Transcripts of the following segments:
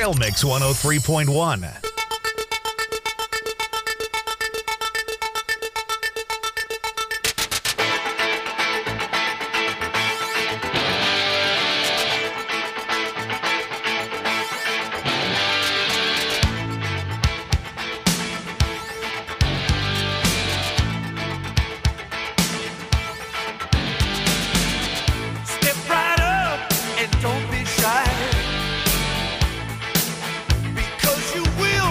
Trail Mix 103.1. Step right up and don't be shy, because you will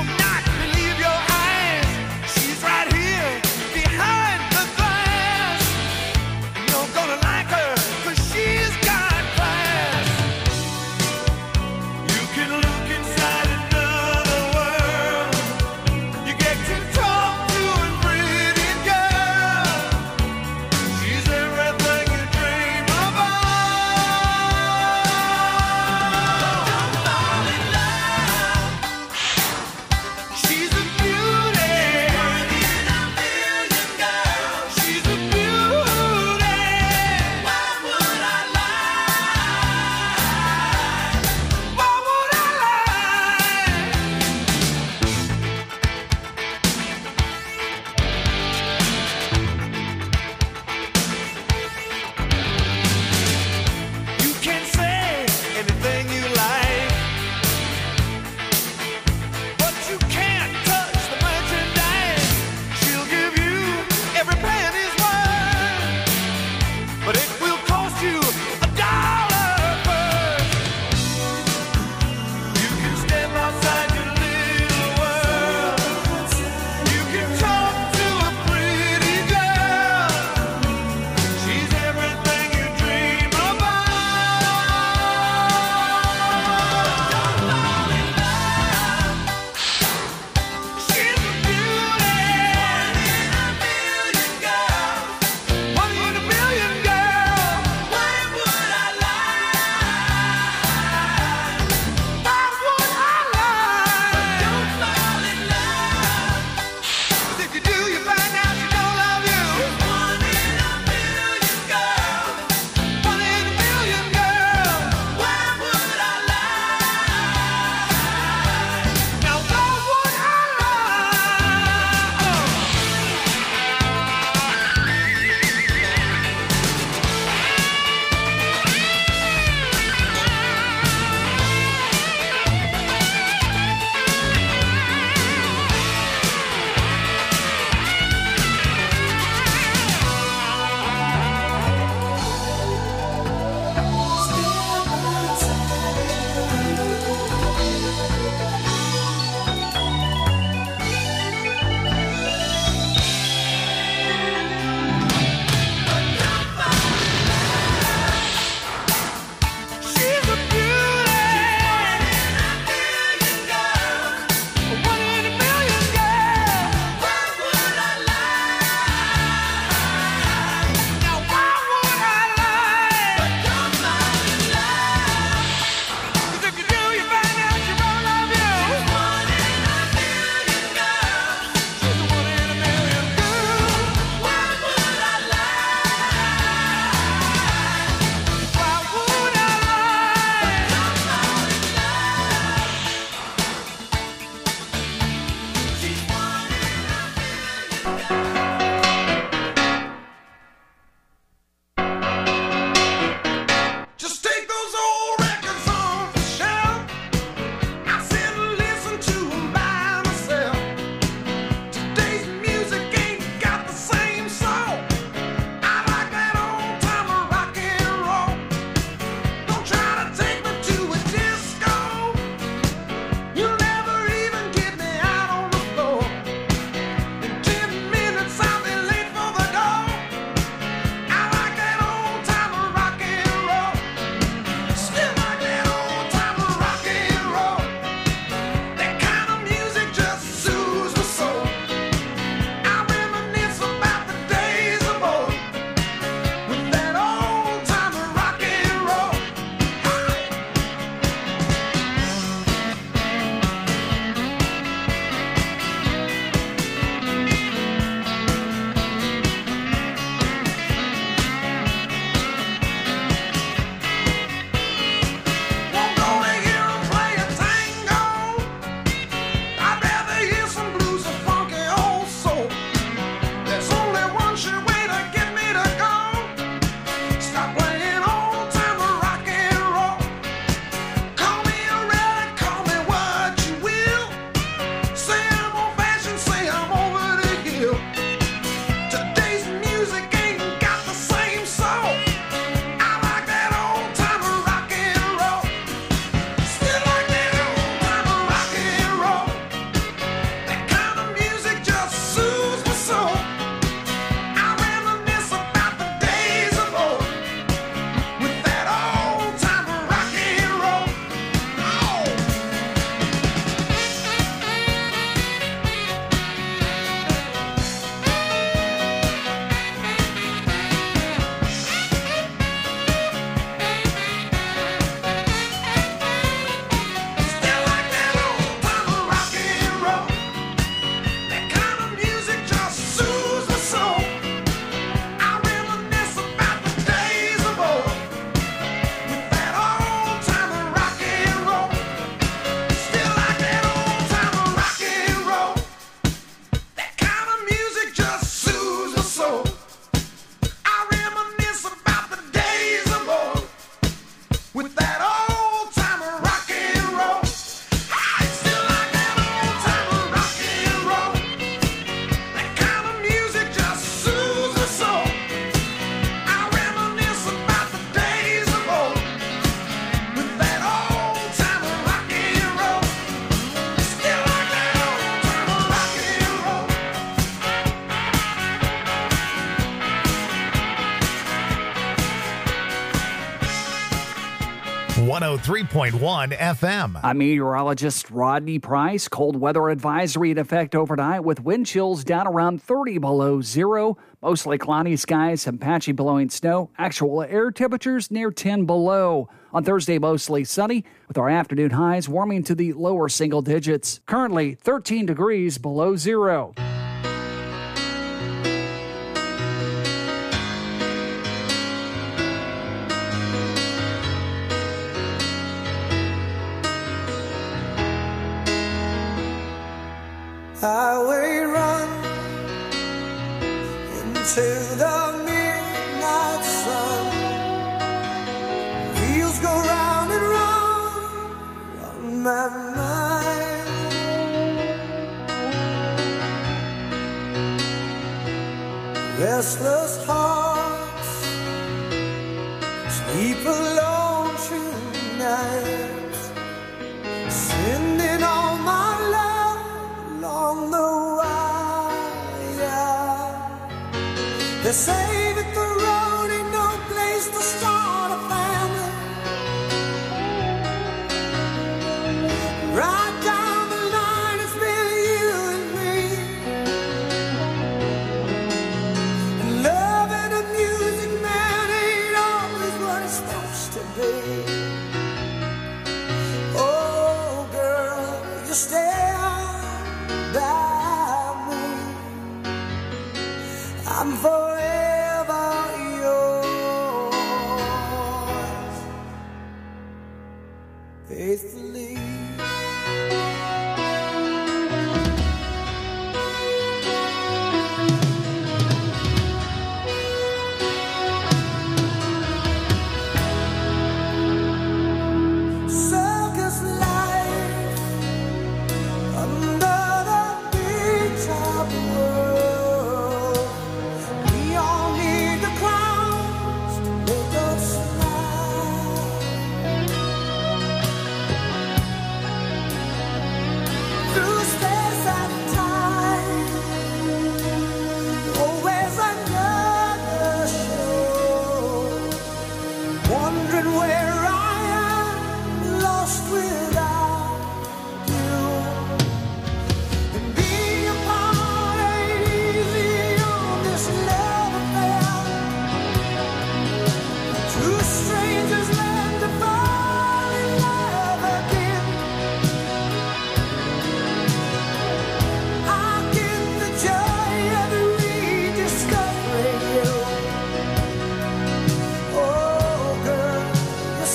103.1 FM. I'm meteorologist Rodney Price. Cold weather advisory in effect overnight with wind chills down around 30 below zero. Mostly cloudy skies, some patchy blowing snow. Actual air temperatures near 10 below. On Thursday, mostly sunny with our afternoon highs warming to the lower single digits. Currently 13 degrees below zero. Highway run into the midnight sun. Wheels go round and round on my mind. Restless hearts sleep alone tonight, sending all my love along the wire. They say that the road ain't no place to start a family. Right down the line, it's been you and me. And loving a music man ain't always what it's supposed to be. Oh, girl, you stand by me. I'm forever yours, faithfully. Circus life under the big top world. We all need the clowns to make us smile. Through space and time, always another show. Wondering where I am, lost without you. And being apart ain't easy on this love affair. Two strangers learn to fall in love again. I get the joy of rediscovering you. Oh, girl, you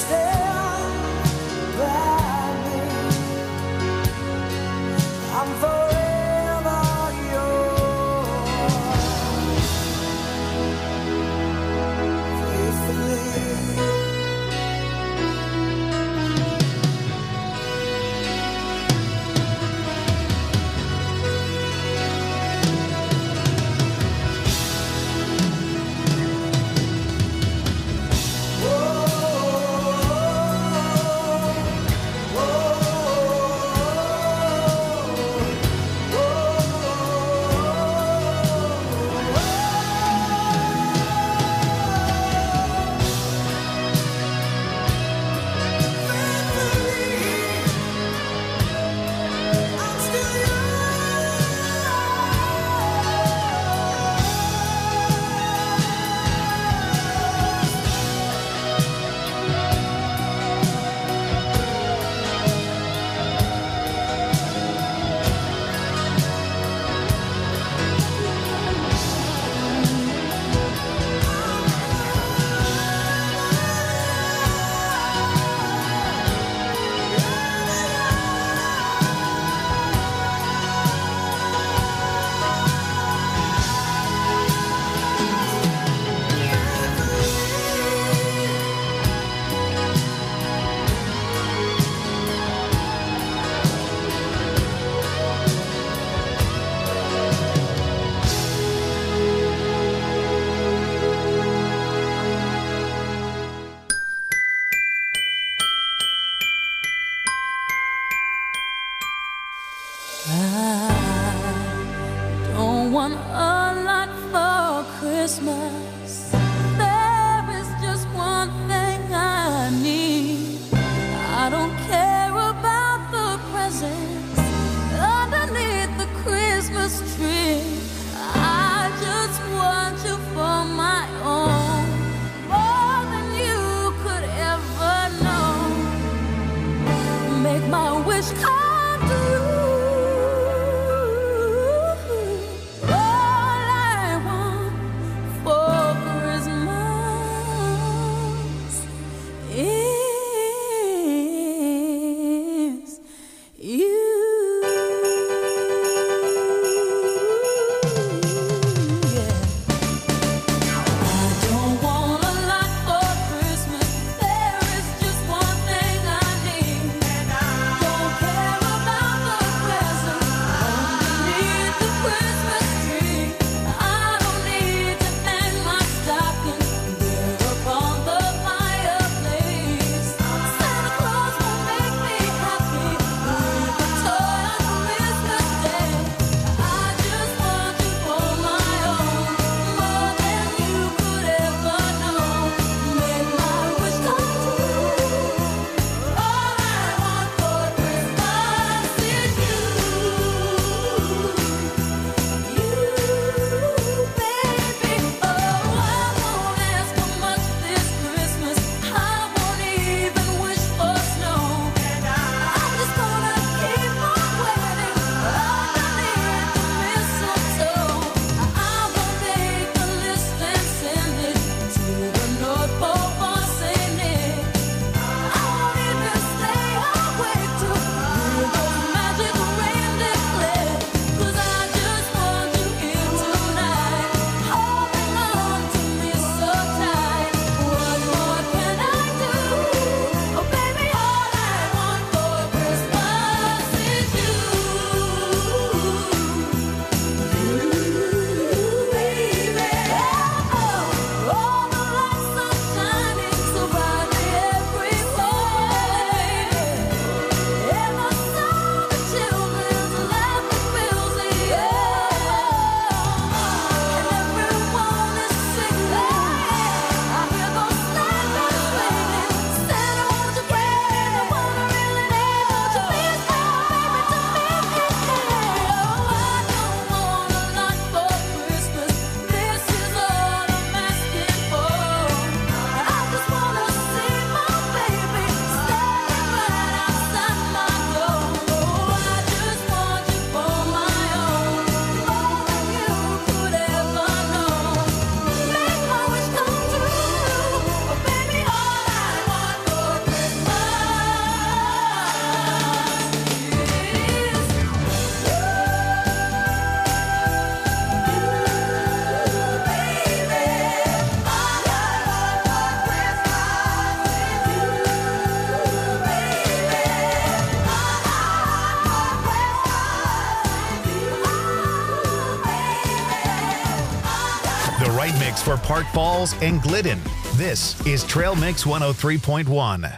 Mix for Park Falls and Glidden. This is Trail Mix 103.1.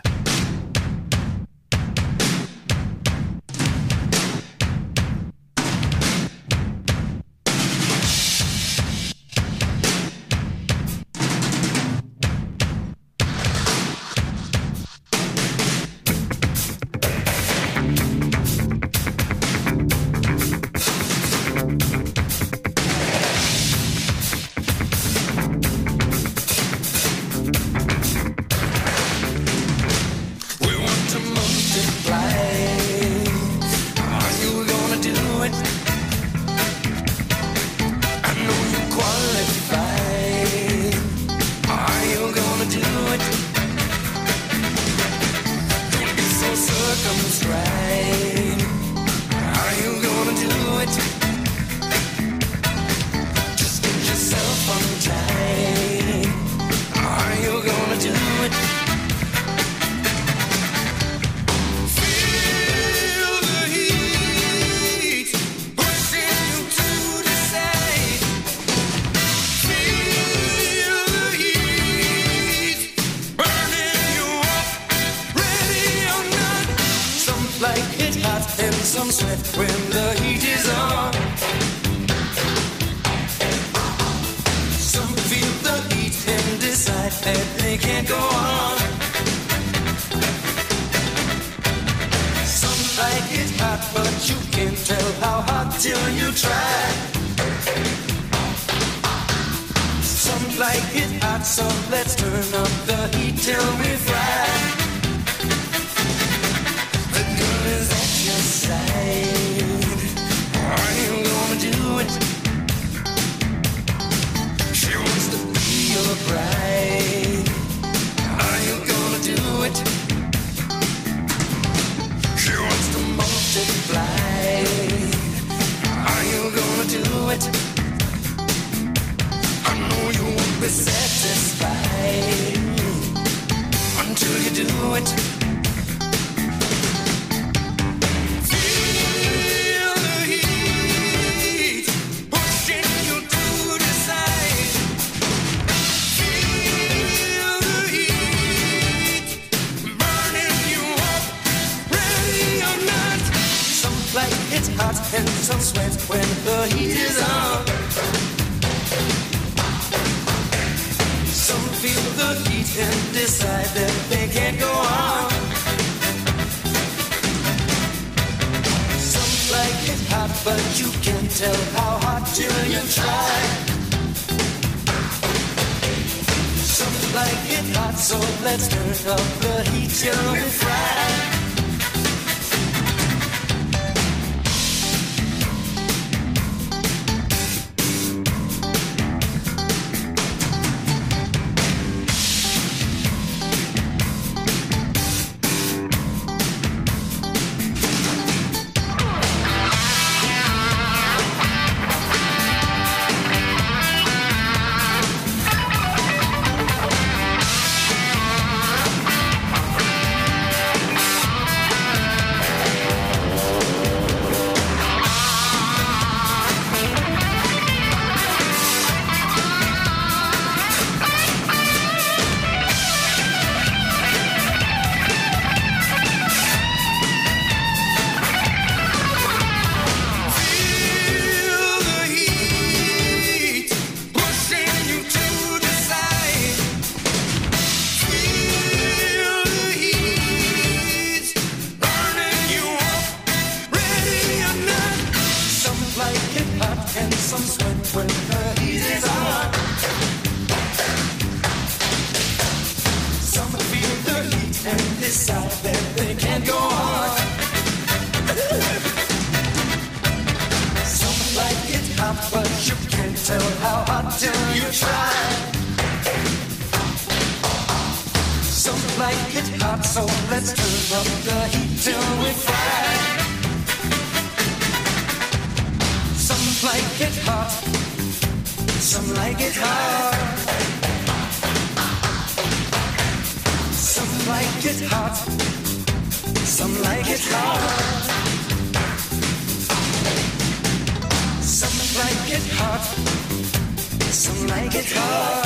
Some like it hard,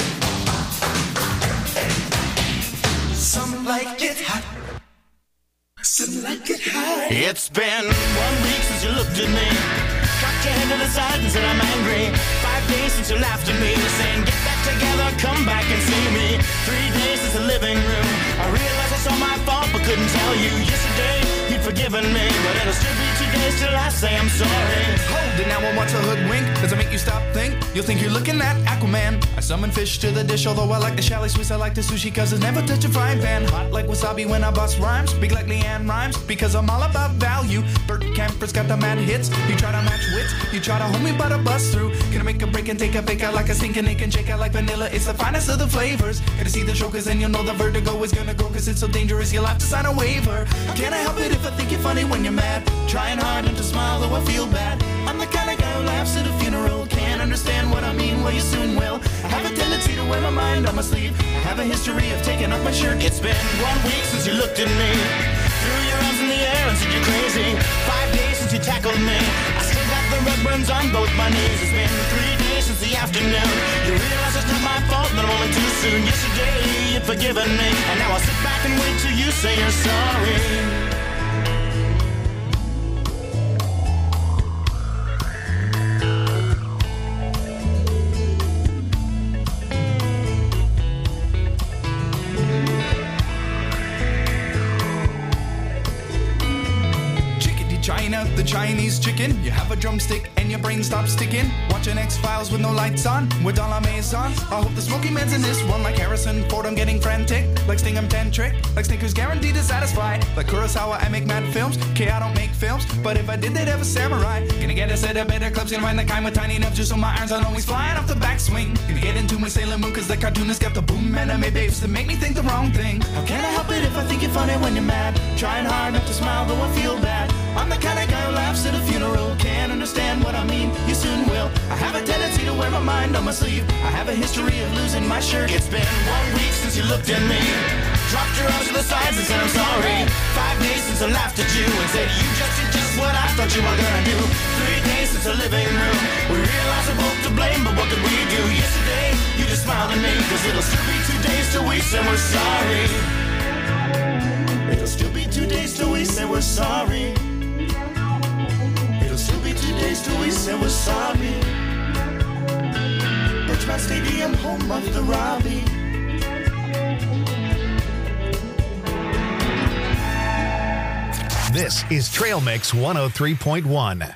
some like it hot, some like it hot. It's been 1 week since you looked at me, cocked your head to the side and said I'm angry. 5 days since you laughed at me, saying get back together, come back and see me. 3 days since the living room, I realized it's all my fault but couldn't tell you. Yesterday you'd forgiven me, but it'll still be 2 days till I say I'm sorry. Hold it now, I want to hoodwink. Does it make you stop think? You'll think you're looking at Aquaman. I summon fish to the dish, although I like the chalet Swiss. I like the sushi cause it's never touch a frying pan. Hot like wasabi when I bust rhymes. Big like Leanne rhymes because I'm all about value. Bert Camper's got the mad hits. You try to match wits, you try to hold me but I bust through. Gonna make a break and take a bake out like a stinking ache and shake out like vanilla. It's the finest of the flavors. Gonna see the show cause then you'll know the vertigo is gonna go cause it's so dangerous you'll have to sign a waiver. Can't I help it if I think you're funny when you're mad? Trying hard not to smile though I feel bad. I'm the kind of guy who laughs at a funeral. Can't understand what I mean, well you soon will. I have a tendency to wear my mind on my sleeve. I have a history of taking off my shirt. It's been 1 week since you looked at me, threw your arms in the air and said you're crazy. 5 days since you tackled me, I still got the red burns on both my knees. It's been 3 days since the afternoon, you realize it's not my fault, but I'm only too soon. Yesterday you'd forgiven me, and now I'll sit back and wait till you say you're sorry. China, the Chinese chicken. You have a drumstick and your brain stops sticking. Watching X-Files with no lights on, with all our maze on. I hope the Smoky Man's in this one like Harrison Ford. I'm getting frantic, like Sting I'm tantric, like Snickers guaranteed to satisfy. Like Kurosawa, I make mad films. I don't make films, but if I did, they'd have a samurai. Gonna get a set of better clips, gonna find the kind with tiny enough just so my irons aren't always flying off the backswing. Gonna get into my Sailor Moon cause the cartoonist got the boom anime babes that make me think the wrong thing. How can I help it if I think you're funny when you're mad? Trying hard not to smile though I feel bad. I'm the kind of guy who laughs at a funeral. Can't understand what I mean, you soon will. I have a tendency to wear my mind on my sleeve. I have a history of losing my shirt. It's been 1 week since you looked at me, dropped your arms to the sides and said I'm sorry. 5 days since I laughed at you and said you just did just what I thought you were gonna do. 3 days since the living room, we realized we're both to blame, but what could we do? Yesterday, you just smiled at me, cause it'll still be 2 days till we say we're sorry. It'll still be 2 days till we say we're sorry. It'll still be 2 days till we say we're sorry. Birchmount Stadium, home of the Robbie. This is Trail Mix 103.1.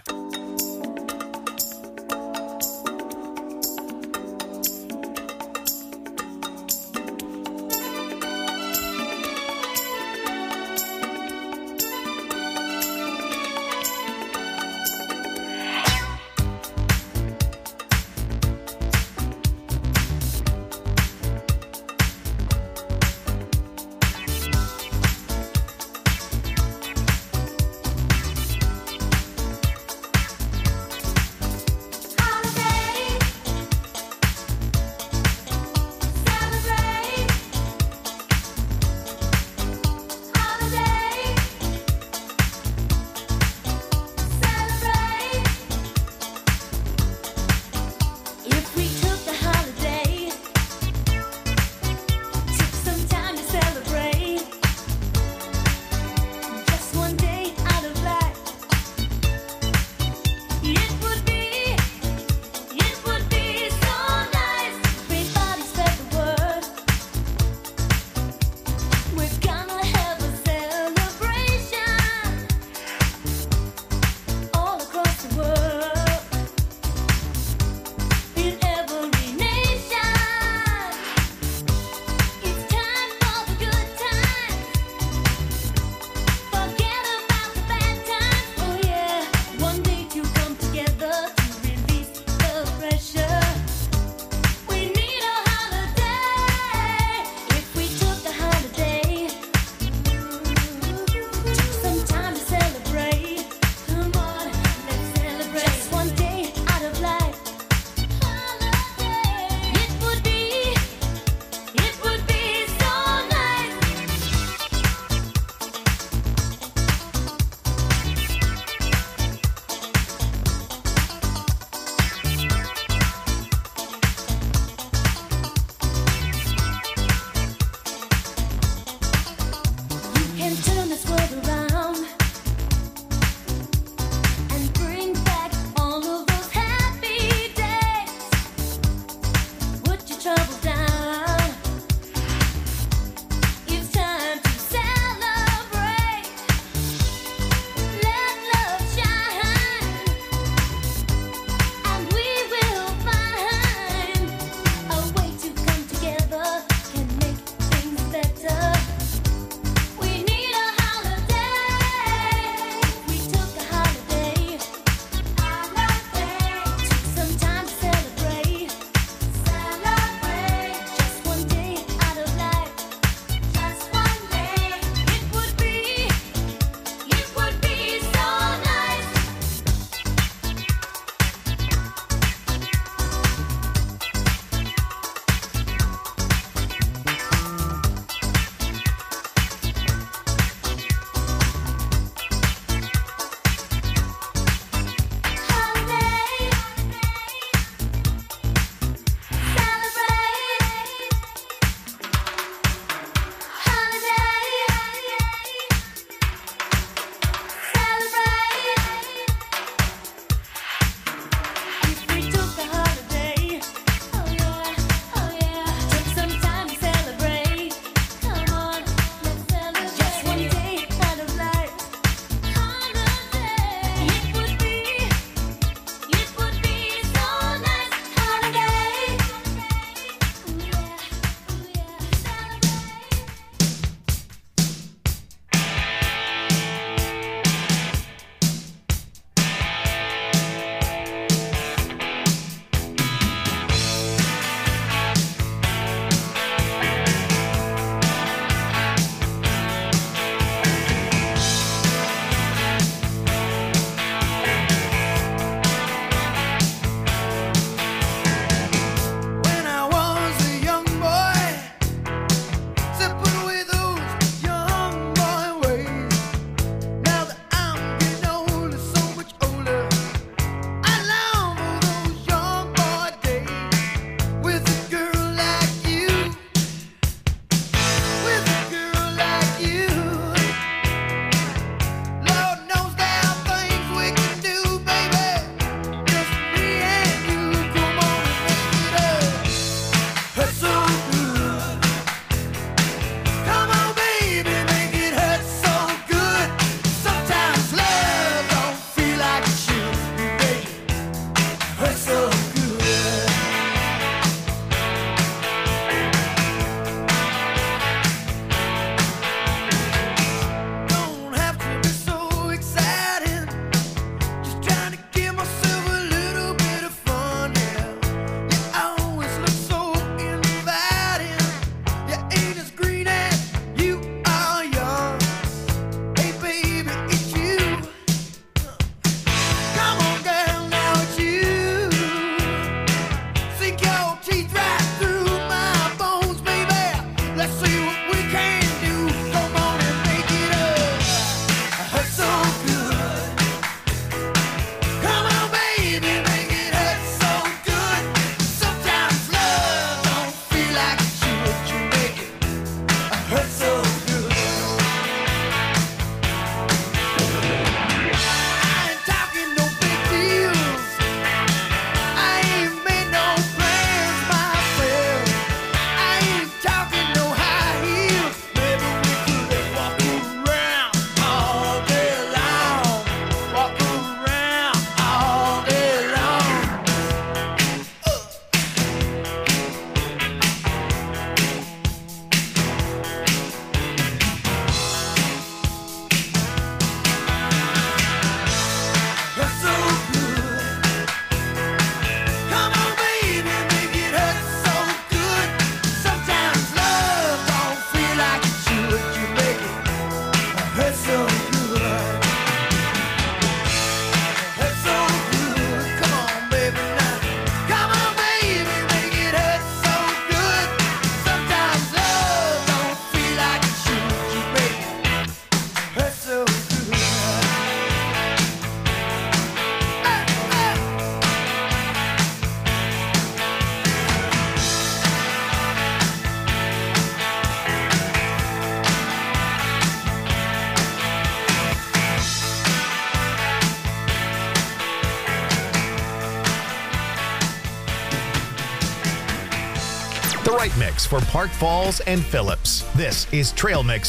right mix for Park Falls and Phillips. This is Trail Mix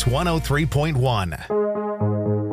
103.1.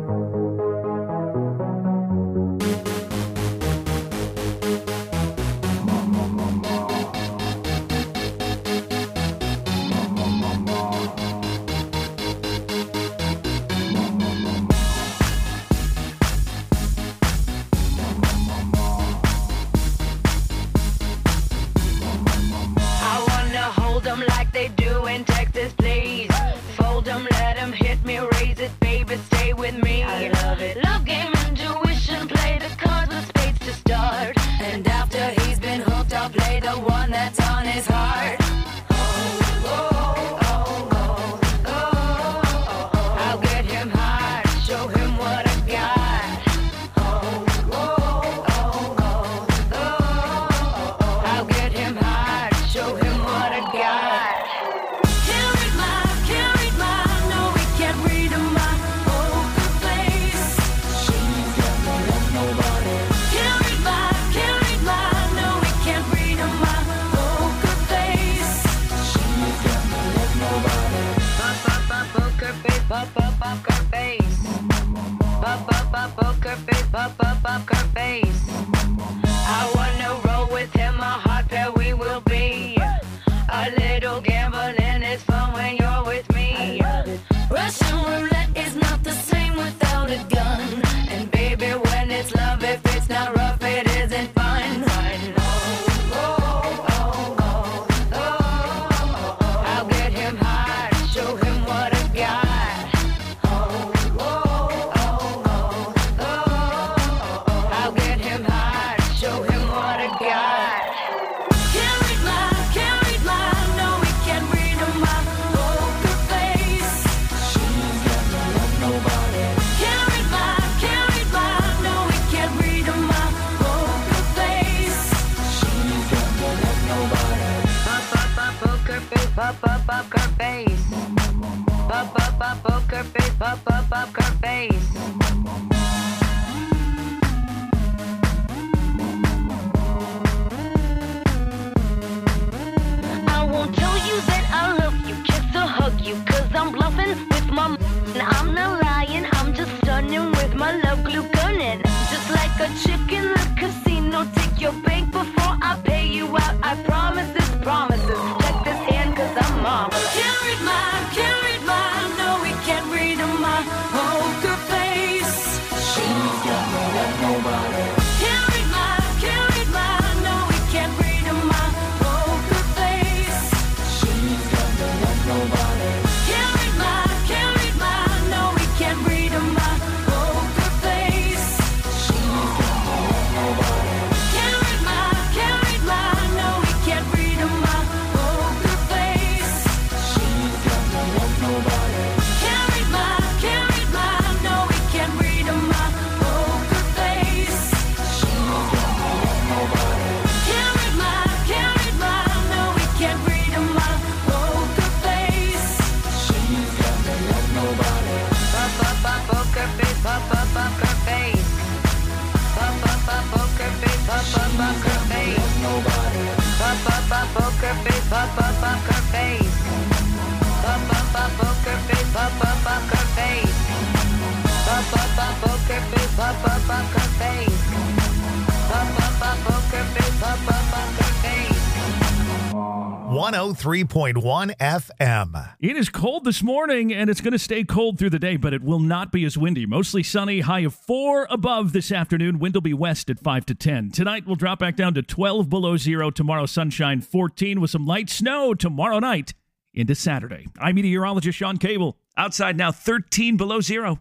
.1 FM. It is cold this morning, and it's going to stay cold through the day, but it will not be as windy. Mostly sunny, high of 4 above this afternoon. Wind will be west at 5 to 10. Tonight, we'll drop back down to 12 below zero. Tomorrow, sunshine 14 with some light snow tomorrow night into Saturday. I'm meteorologist Sean Cable. Outside now, 13 below zero.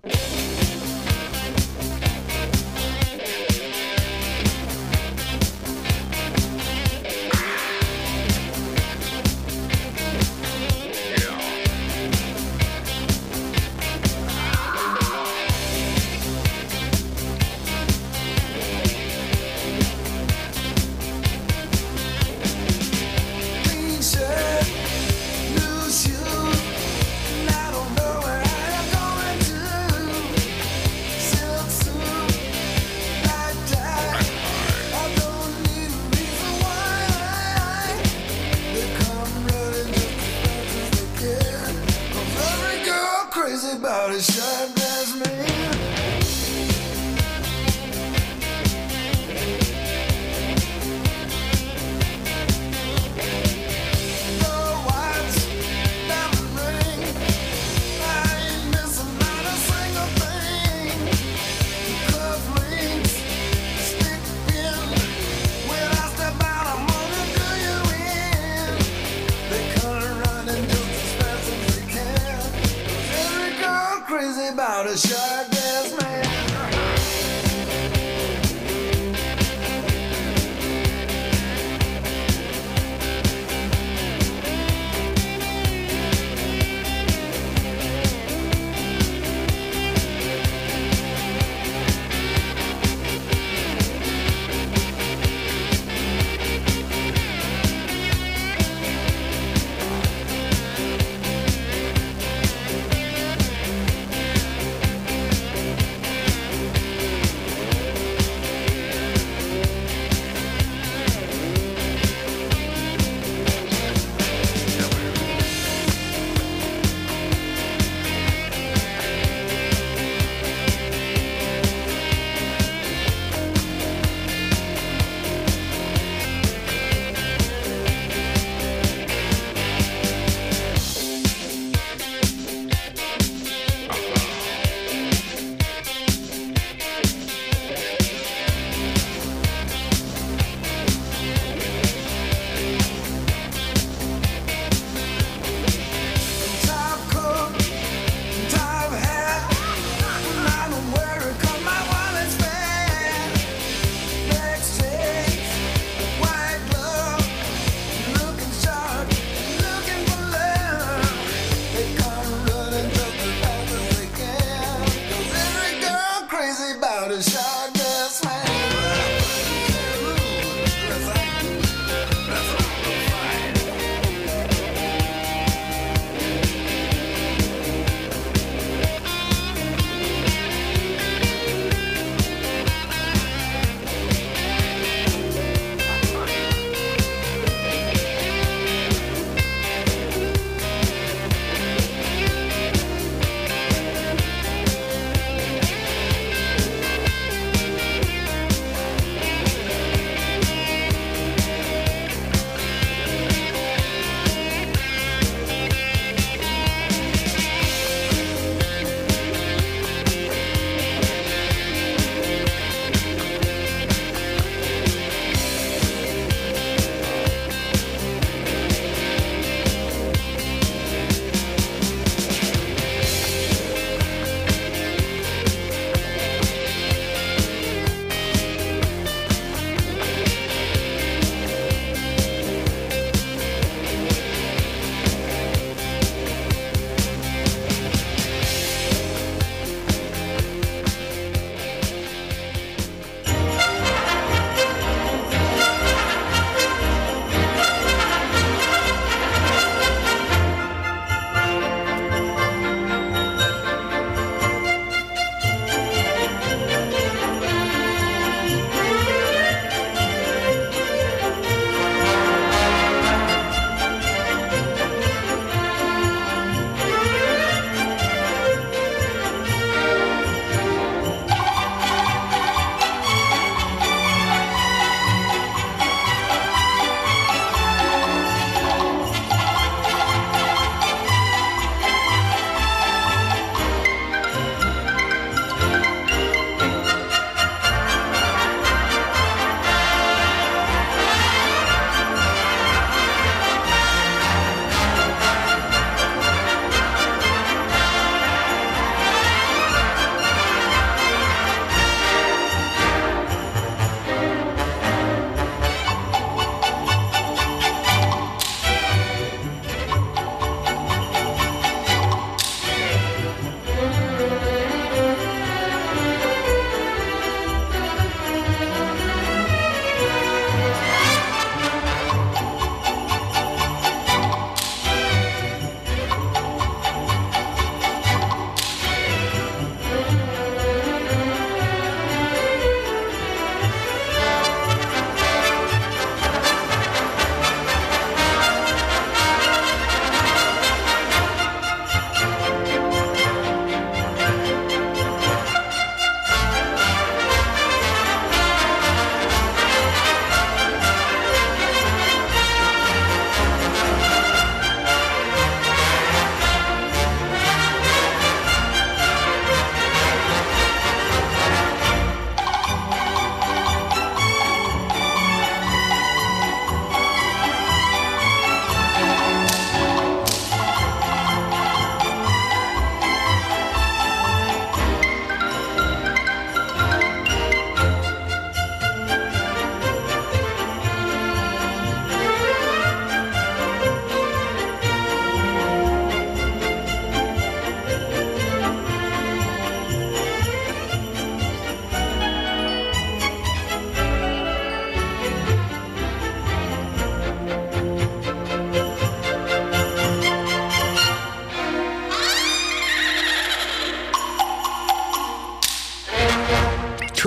Lose you, and I don't know where I'm going to. crazy about a sharp dressed man. Crazy about a sharp dressed man.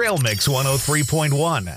Trail Mix 103.1.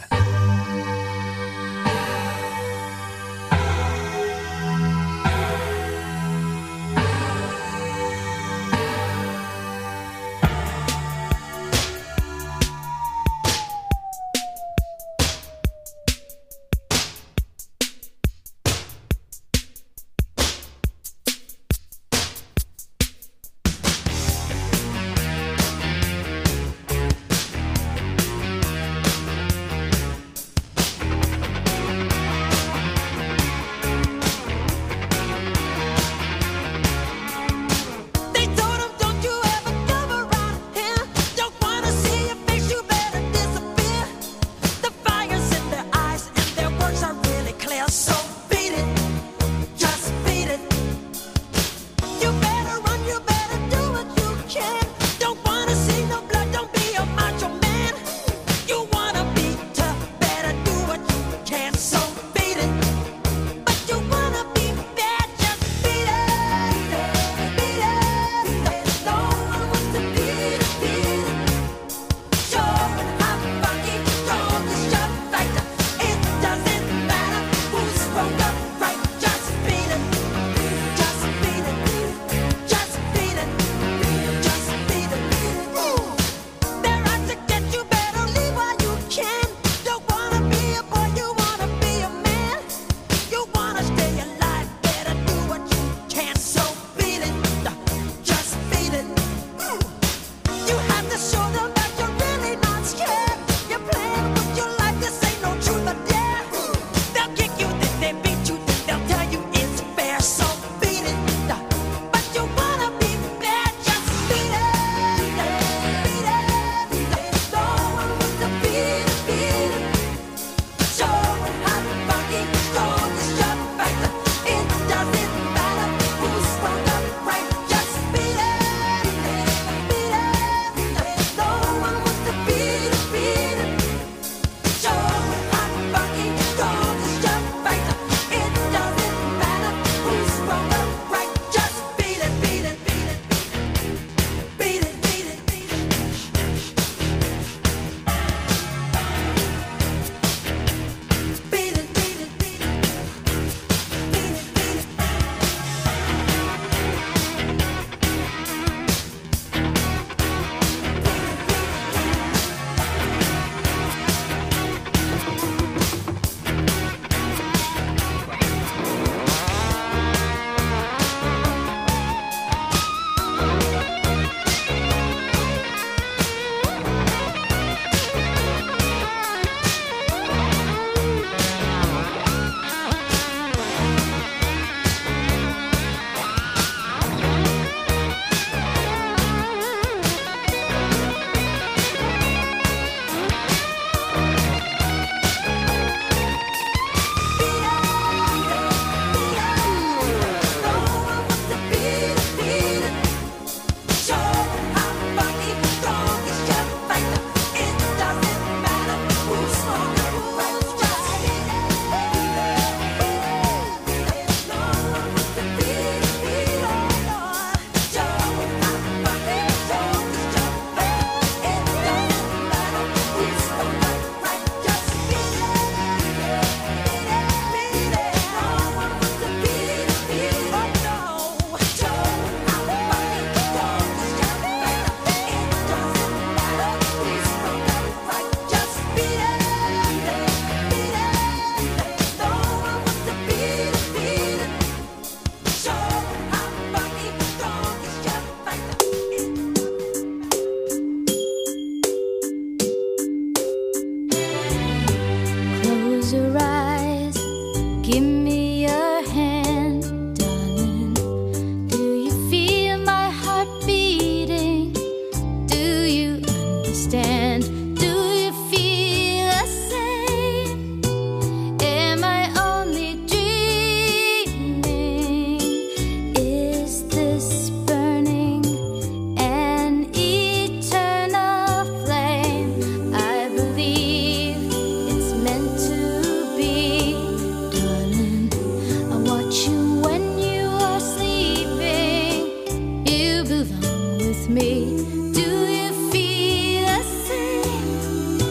me. Do you feel the same?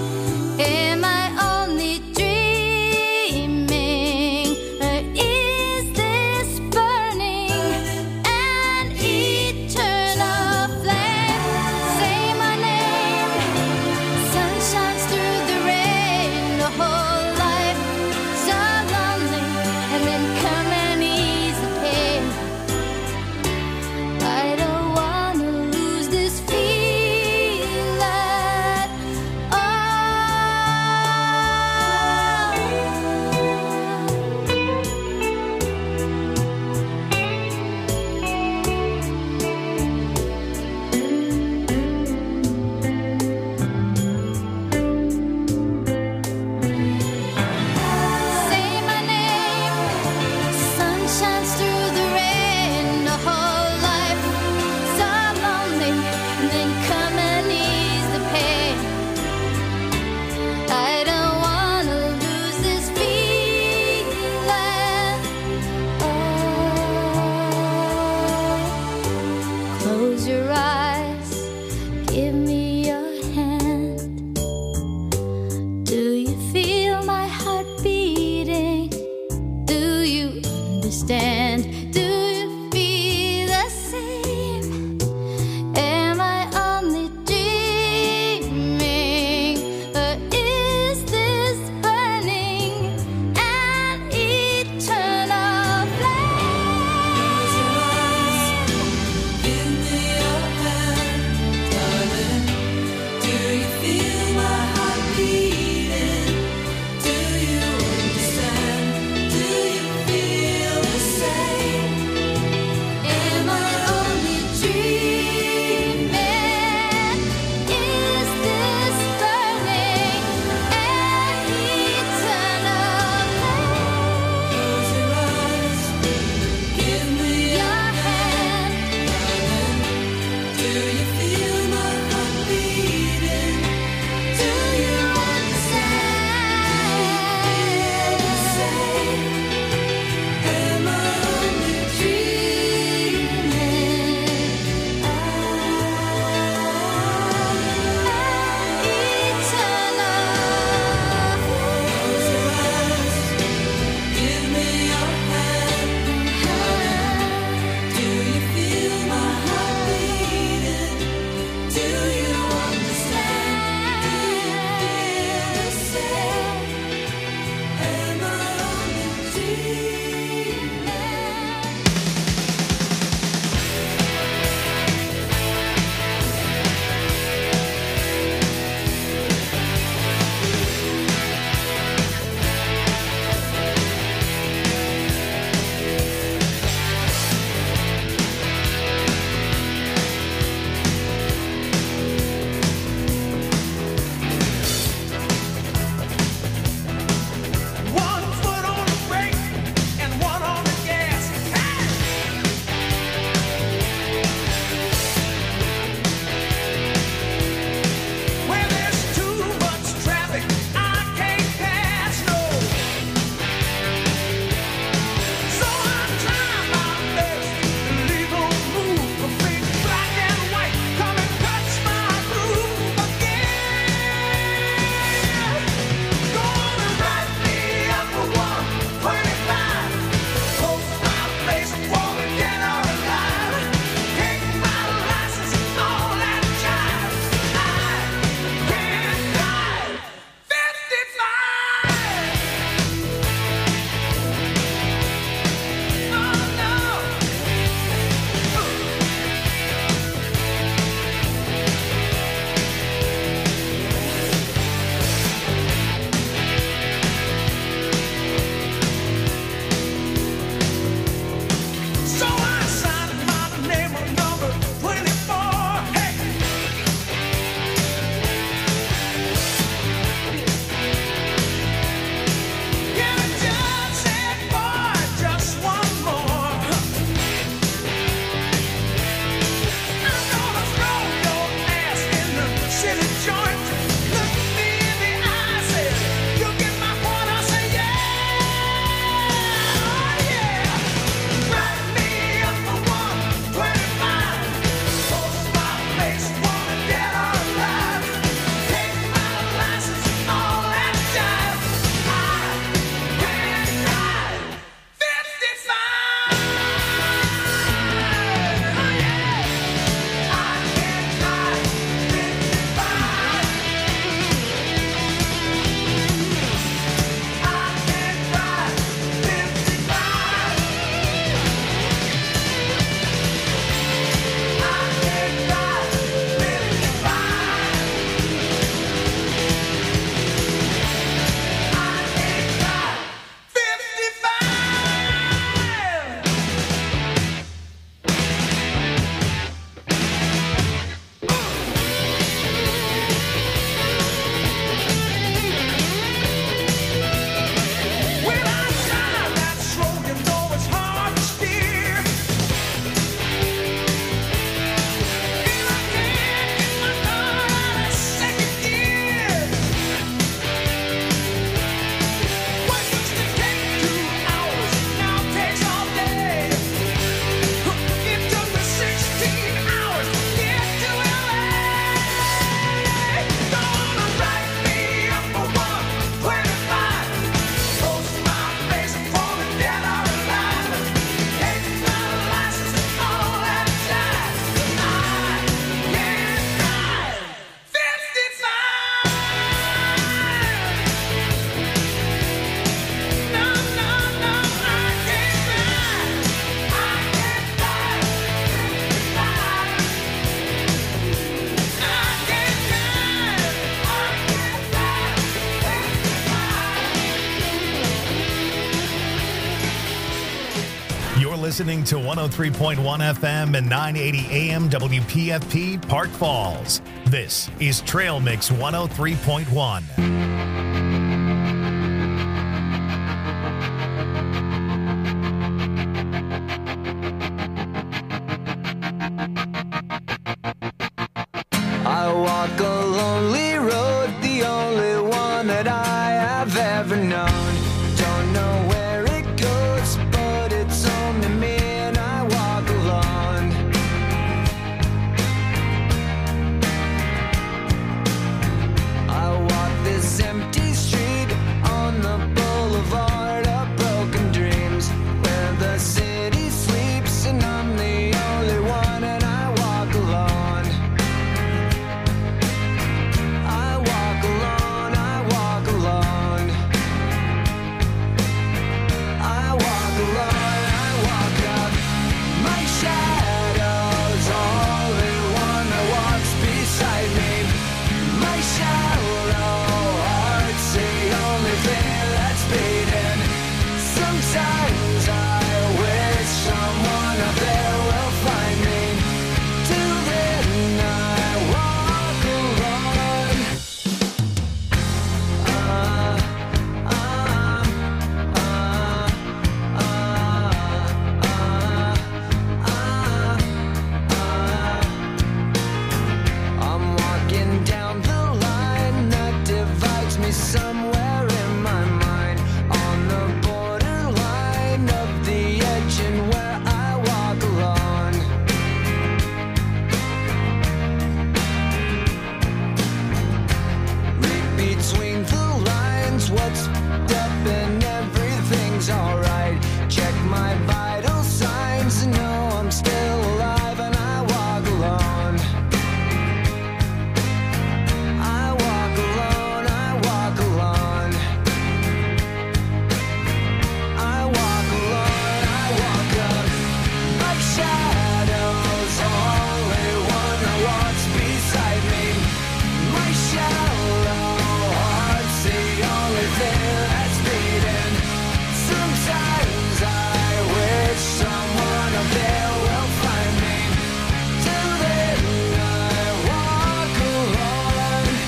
listening to 103.1 FM and 980 AM WPFP Park Falls. This is Trail Mix 103.1. I walk a lonely road, the only one that I have ever known. Don't know where it goes, but it's home to me, and I walk alone. I walk this empty street on the boulevard of broken dreams, where the city sleeps, and I'm the only one, and I walk alone. I walk alone, I walk alone. I walk alone, I walk up. My shadow's only one that walks beside me. My shallow heart's the only thing that's beating. Sometimes I wish someone up there will find me. Till then I walk alone. I'm walking down the line that divides me somewhere in my mind, on the borderline of the edge and where I walk alone. Read between the lines, what's up and everything's alright. Check my vital signs and know I'm still alive, and I walk alone. I walk alone, I walk alone. I walk alone, I walk up. My shadow's only one that walks beside me. My shallow heart's the only thing that's beating. Sometimes I wish someone up there will find me. Till then I walk alone.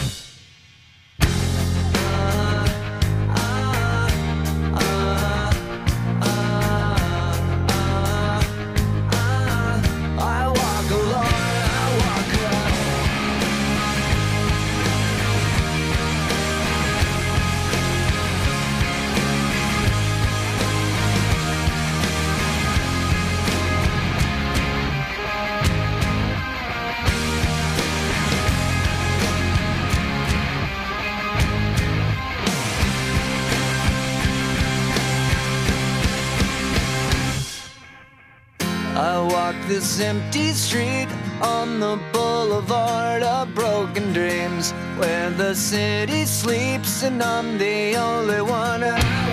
I walk alone, I walk alone. I walk this empty street on the boulevard of broken dreams, where the city sleeps, and I'm the only one.